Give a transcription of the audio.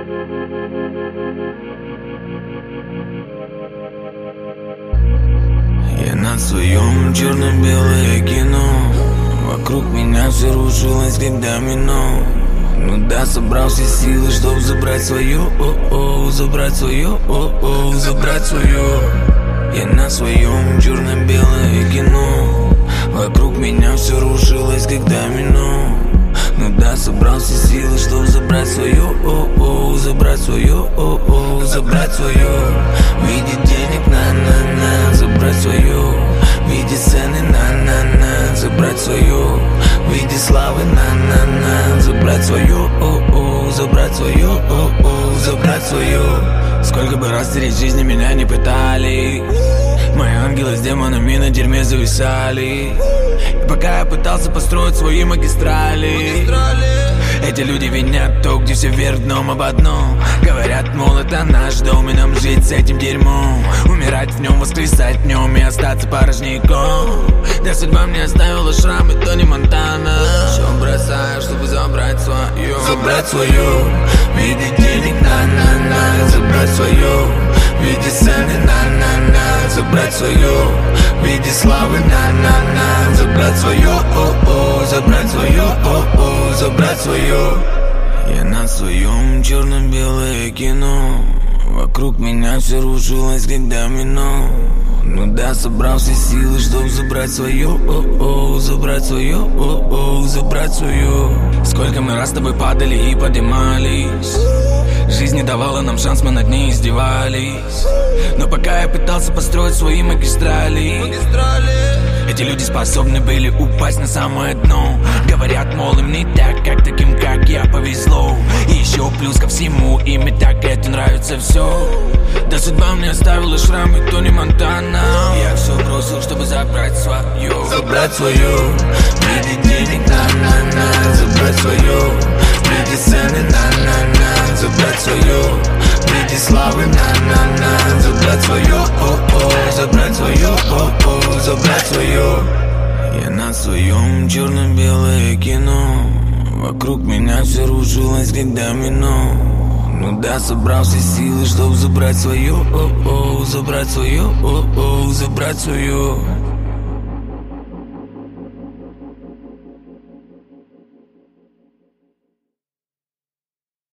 Я на своем черно-белое кино. Вокруг меня все рушилось, как домино. Ну да, собрал все силы, чтоб забрать свое, забрать свое, забрать свое. Я на своем черно-белое кино. Вокруг меня все рушилось, как домино. Ну да, собрал все силы, чтоб забрать свое, забрать свое, забрать свое. В виде денег, на-на-на, забрать свое. В виде сцены, на-на-на, забрать свое. В виде славы, на-на-на, забрать свое, забрать свое, забрать свое. Сколько бы раз стереть жизни меня не пытались, мои ангелы с демонами на дерьме зависали. И пока я пытался построить свои магистрали, эти люди винят то, где все вверх дном об одном. Говорят, мол, это наш дом, и нам жить с этим дерьмом. Умирать в нем, воскресать в нем и остаться порожняком. Да судьба мне оставила шрамы, то не Монтана. Все бросаю, чтобы забрать свое. Забрать свое, в виде денег, на-на-на. Забрать свое, в виде сцены, на-на-на. Забрать свое, в виде славы, на-на-на. Забрать свое, забрать свое, забрать свое. Я на своем черно-белое кино. Вокруг меня все рушилось, как домино. Ну да, собрал все силы, чтоб забрать свое, забрать свое, забрать свое. Сколько мы раз с тобой падали и поднимались. Жизнь не давала нам шанс, мы над ней издевались. Но пока я пытался построить свои магистрали, эти люди способны были упасть на самое дно. Говорят, мол, им не так, как таким, как я, повезло. И еще плюс ко всему, им и так это нравится все. Да судьба мне оставила шрамы, то не Монтана. Я все бросил, чтобы забрать свое. Забрать свое, в виде денег, на-на-на. Забрать свое, в виде сцены, на-на-на. Забрать свое, в виде славы, на-на-на. Забрать свое, забрать свое, забрать свое. Я на своем черно-белое кино. Вокруг меня все рушилось, как домино. Ну да, собрал все силы, чтоб забрать свое, забрать свое, забрать свое.